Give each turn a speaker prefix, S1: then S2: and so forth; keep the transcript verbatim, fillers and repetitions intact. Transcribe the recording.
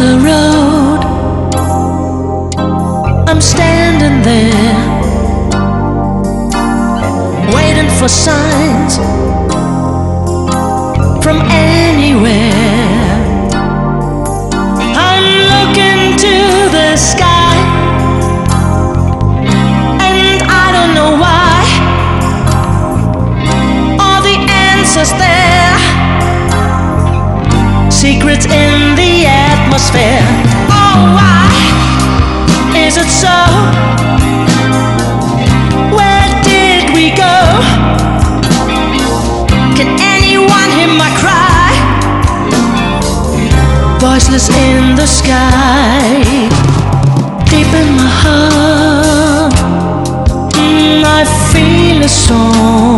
S1: the road, I'm standing there, waiting for signs from anywhere. I'm looking to the sky, and I don't know why. All the answers there, secrets in the atmosphere. Oh, why is it so? Where did we go? Can anyone hear my cry? Voiceless in the sky, deep in my heart, mm, I feel a song.